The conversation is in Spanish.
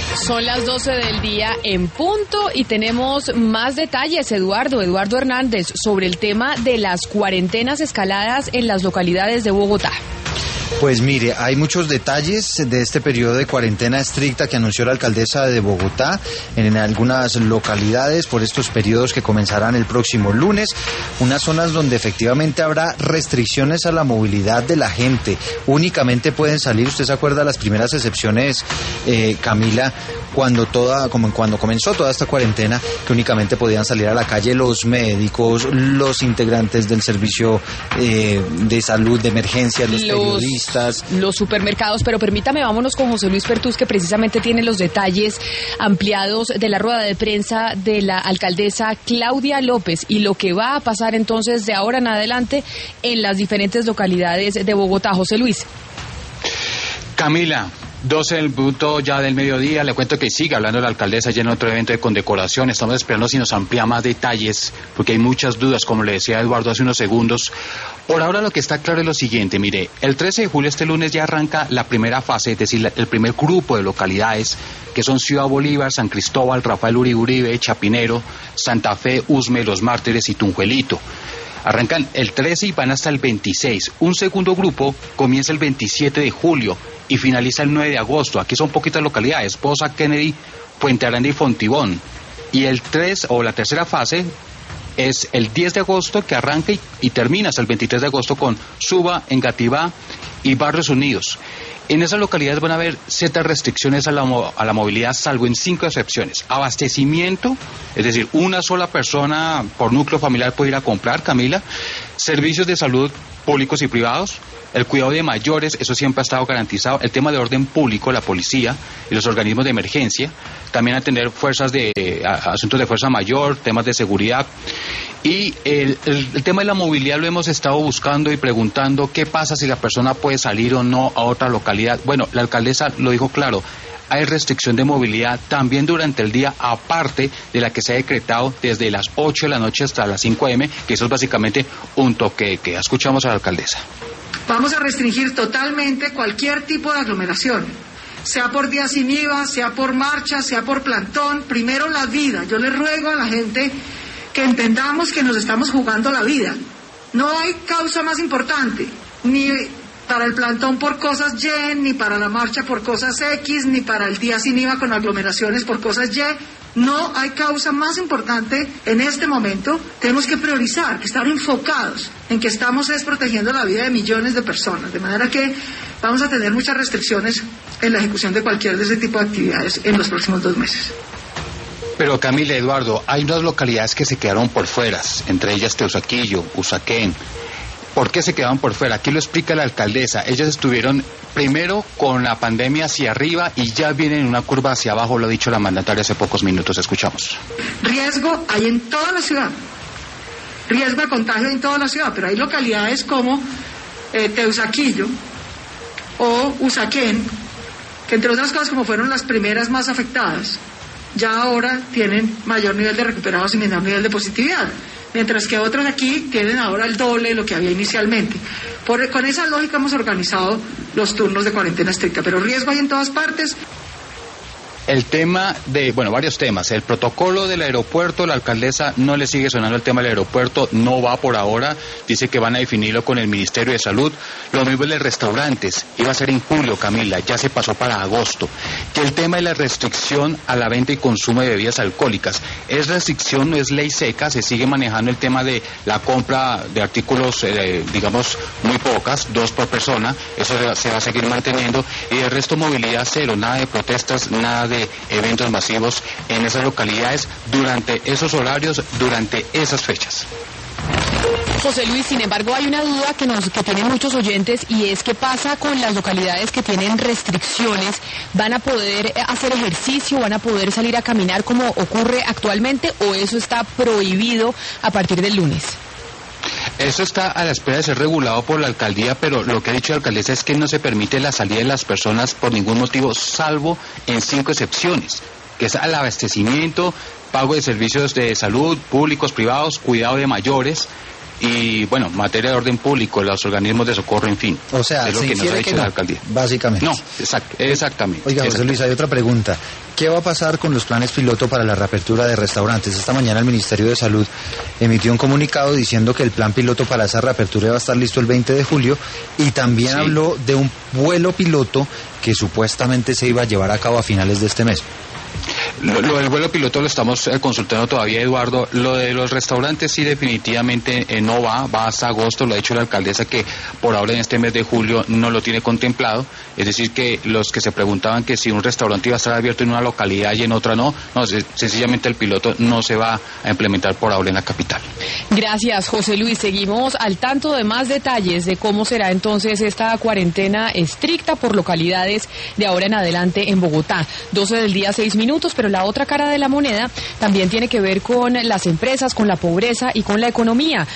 Son las 12 del día en punto y tenemos más detalles, Eduardo Hernández, sobre el tema de las cuarentenas escaladas en las localidades de Bogotá. Pues mire, hay muchos detalles de este periodo de cuarentena estricta que anunció la alcaldesa de Bogotá en algunas localidades por estos periodos que comenzarán el próximo lunes, unas zonas donde efectivamente habrá restricciones a la movilidad de la gente, únicamente pueden salir, usted se acuerda las primeras excepciones, Camila, cuando comenzó toda esta cuarentena, que únicamente podían salir a la calle los médicos, los integrantes del servicio de salud de emergencia, los periodistas, los supermercados, pero permítame, vámonos con José Luis Pertús, que precisamente tiene los detalles ampliados de la rueda de prensa de la alcaldesa Claudia López y lo que va a pasar entonces de ahora en adelante en las diferentes localidades de Bogotá. José Luis. Camila, 12 del punto ya del mediodía, le cuento que sigue hablando la alcaldesa ya en otro evento de condecoración. Estamos esperando si nos amplía más detalles, porque hay muchas dudas, como le decía Eduardo hace unos segundos. Por ahora lo que está claro es lo siguiente, mire, el 13 de julio, este lunes, ya arranca la primera fase, es decir, el primer grupo de localidades, que son Ciudad Bolívar, San Cristóbal, Rafael Uribe, Chapinero, Santa Fe, Usme, Los Mártires y Tunjuelito. Arrancan el 13 y van hasta el 26. Un segundo grupo comienza el 27 de julio y finaliza el 9 de agosto. Aquí son poquitas localidades: Poza, Kennedy, Puente Aranda y Fontibón. Y el 3 o la tercera fase es el 10 de agosto, que arranca y termina hasta el 23 de agosto con Suba, Engativá y Barrios Unidos. En esas localidades van a haber ciertas restricciones a la movilidad, salvo en 5 excepciones. Abastecimiento, es decir, una sola persona por núcleo familiar puede ir a comprar, Camila. Servicios de salud públicos y privados. El cuidado de mayores, eso siempre ha estado garantizado. El tema de orden público, la policía y los organismos de emergencia. También atender asuntos de fuerza mayor, temas de seguridad. Y el tema de la movilidad lo hemos estado buscando y preguntando qué pasa si la persona puede salir o no a otra localidad. Bueno, la alcaldesa lo dijo claro, hay restricción de movilidad también durante el día, aparte de la que se ha decretado desde las 8 de la noche hasta las 5 a.m., que eso es básicamente un toque que escuchamos a la alcaldesa. Vamos a restringir totalmente cualquier tipo de aglomeración, sea por día sin IVA, sea por marcha, sea por plantón. Primero la vida. Yo le ruego a la gente que entendamos que nos estamos jugando la vida. No hay causa más importante, ni para el plantón por cosas Y, ni para la marcha por cosas X, ni para el día sin IVA con aglomeraciones por cosas Y. No hay causa más importante en este momento. Tenemos que priorizar, que estar enfocados en que estamos protegiendo la vida de millones de personas, de manera que vamos a tener muchas restricciones en la ejecución de cualquier de ese tipo de actividades en los próximos 2 meses. Pero Camila, Eduardo, hay unas localidades que se quedaron por fuera, entre ellas Teusaquillo, Usaquén. ¿Por qué se quedaron por fuera? Aquí lo explica la alcaldesa. Ellas estuvieron primero con la pandemia hacia arriba y ya vienen en una curva hacia abajo, lo ha dicho la mandataria hace pocos minutos. Escuchamos. Riesgo hay en toda la ciudad. Riesgo de contagio en toda la ciudad, pero hay localidades como Teusaquillo o Usaquén, que entre otras cosas, como fueron las primeras más afectadas, ya ahora tienen mayor nivel de recuperados y menor nivel de positividad, mientras que otros aquí tienen ahora el doble de lo que había inicialmente. Con esa lógica hemos organizado los turnos de cuarentena estricta, pero riesgo hay en todas partes. El tema varios temas. El protocolo del aeropuerto, la alcaldesa no le sigue sonando el tema del aeropuerto, no va por ahora, dice que van a definirlo con el Ministerio de Salud. Lo mismo de restaurantes, iba a ser en julio, Camila, ya se pasó para agosto. Que el tema de la restricción a la venta y consumo de bebidas alcohólicas, es restricción, no es ley seca, se sigue manejando el tema de la compra de artículos, muy pocas, 2 por persona, eso se va a seguir manteniendo, y el resto movilidad cero, nada de protestas, nada de eventos masivos en esas localidades durante esos horarios, durante esas fechas. José Luis, sin embargo, hay una duda que tienen muchos oyentes, y es qué pasa con las localidades que tienen restricciones. ¿Van a poder hacer ejercicio, van a poder salir a caminar como ocurre actualmente, o eso está prohibido a partir del lunes? Eso está a la espera de ser regulado por la alcaldía, pero lo que ha dicho la alcaldesa es que no se permite la salida de las personas por ningún motivo, salvo en 5 excepciones, que es al abastecimiento, pago de servicios de salud, públicos, privados, cuidado de mayores, y bueno, materia de orden público, los organismos de socorro, en fin. O sea, es lo que nos ha dicho la alcaldía. Básicamente. No, exactamente. Oiga, José Luis, hay otra pregunta. ¿Qué va a pasar con los planes piloto para la reapertura de restaurantes? Esta mañana el Ministerio de Salud emitió un comunicado diciendo que el plan piloto para esa reapertura va a estar listo el 20 de julio y también habló de un vuelo piloto que supuestamente se iba a llevar a cabo a finales de este mes. Lo del vuelo piloto lo estamos consultando todavía, Eduardo. Lo de los restaurantes sí definitivamente no va hasta agosto. Lo ha dicho la alcaldesa que por ahora en este mes de julio no lo tiene contemplado. Es decir, que los que se preguntaban que si un restaurante iba a estar abierto en una localidad y en otra no, sencillamente el piloto no se va a implementar por ahora en la capital. Gracias, José Luis. Seguimos al tanto de más detalles de cómo será entonces esta cuarentena estricta por localidades de ahora en adelante en Bogotá. 12 del día, 6 minutos, pero la otra cara de la moneda también tiene que ver con las empresas, con la pobreza y con la economía.